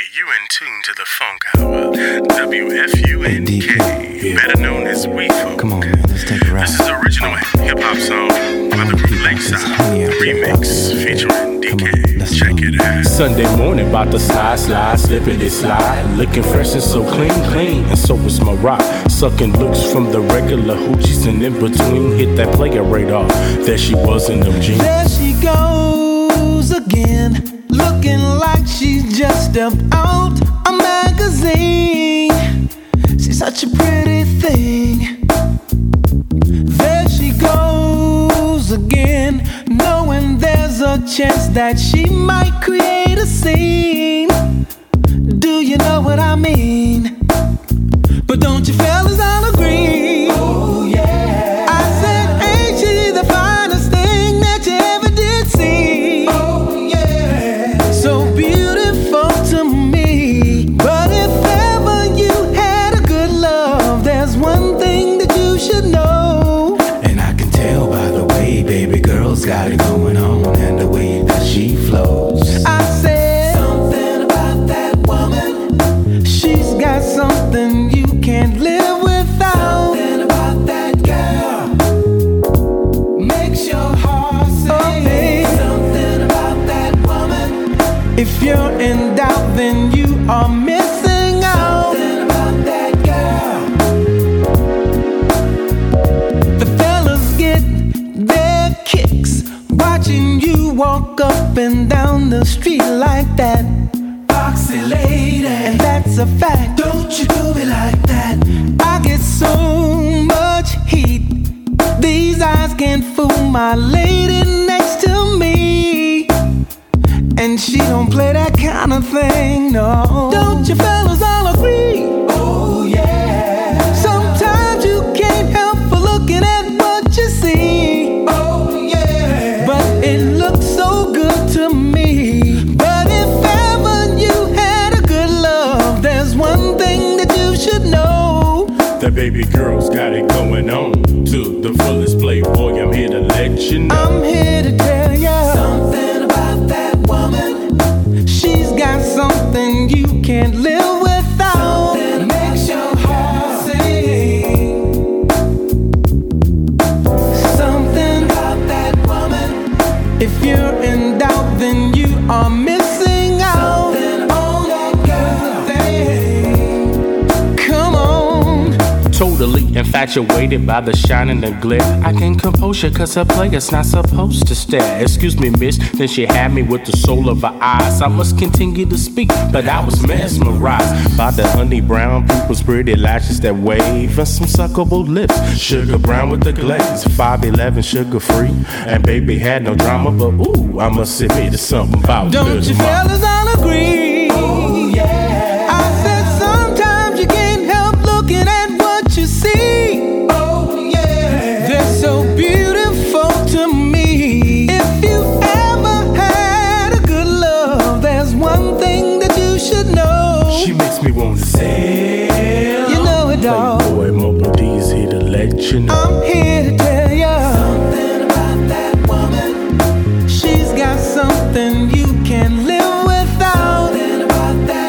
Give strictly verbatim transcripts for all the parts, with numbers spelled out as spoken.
you in tune to the Funk Hour. W F U N K, better known as We Folk. Come on, man, let's take a ride. This is original hip hop song by the group Lakeside. Remix featuring D K. Check it out. Sunday morning, about to slide, slide, slippity slide. Looking fresh and so clean, clean, and so is my rock. Sucking looks from the regular hoochies and in between. Hit that player radar. There she was in them jeans. There she goes again, looking like she's just stepped out a magazine. She's such a pretty thing. There she goes again, knowing there's a chance that she might create a scene. Do you know what I mean? But don't you fellas all agree? Oh yeah. I said, ain't she the finest thing that you ever did see? Oh yeah. So beautiful to me. But if ever you had a good love, there's one thing that you should know. And I can tell by the way baby girl's got it going on, and the way that she flows. I said, something about that woman. She's got something you can't live without. Something about that girl makes your heart sing. Oh, something about that woman. If you're in doubt, then you are missing out. Something about that girl. The fellas get their kicks watching you walk up and down the street like that. Foxy lady, and that's a fact. Don't you do it like that. I get so much heat. These eyes can't fool my lady next to me. And she don't play that kind of thing, no. Don't you fellas all agree? Oh yeah. Sometimes you can't help but looking at what you see. Oh yeah. But it looks so good to me. But if ever you had a good love, there's one thing that you should know. That baby girl's got it going on. To the fullest playboy, I'm here to let you know. I'm here to tell ya something about that woman. She's got something you can't live without. Something makes your heart sing. Something about that woman. If you're in doubt, then you are missing out. Something on that girl thing. Come on. Totally infatuated by the shine and the glare. I can't compose her cause her player's not supposed to stare. Excuse me, miss, then she had me with the soul of her eyes. I must continue to speak, but I was mesmerized by the honey brown pupils, pretty lashes that wave, and some suckable lips. Sugar brown with the glaze, five eleven sugar free. And baby had no drama, but ooh, I must admit it's something about Don't little you mama. fellas all agree? Oh yeah. I said sometimes you can't help looking at what you see. Oh yeah. They're so beautiful to me. If you ever had a good love, there's one thing that you should know. She makes me want to say, You know it, dog. Playboy Mobile D's here to let you know. I'm here to tell ya something about that woman. She's got something you can't live without. Something about that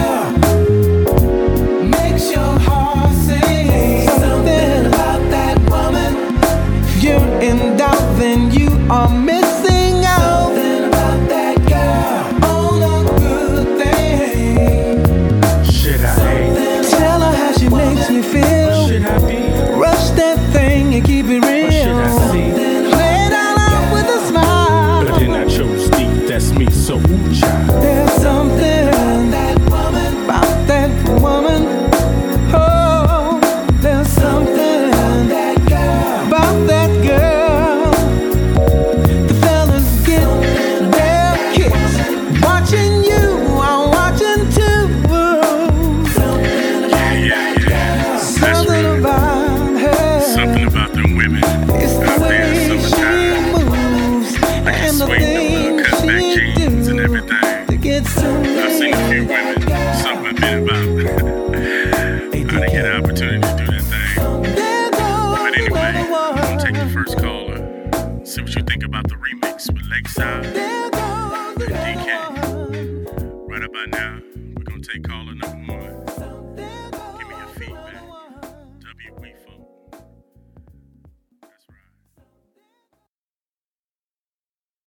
girl makes your heart sing. Something about that woman. If you're in doubt, then you are missing out. Something about that girl. Oh, the good thing. Should I Tell her how she makes me feel. Should I be? Rush that thing and keep it real. Or should I see? Play it all out with a smile. But then I chose deep, that's me, so ooh, child. There's something about that woman. About that woman. Oh, there's something about that girl. About that girl. The fellas get their kicks watching you. I'm watching too. Yeah, yeah, yeah. That's Something real. about her. Something about them women It's the out there way in she summertime. moves Like and the sweet, them little things cutback she jeans and do. everything. The gonna take caller number one.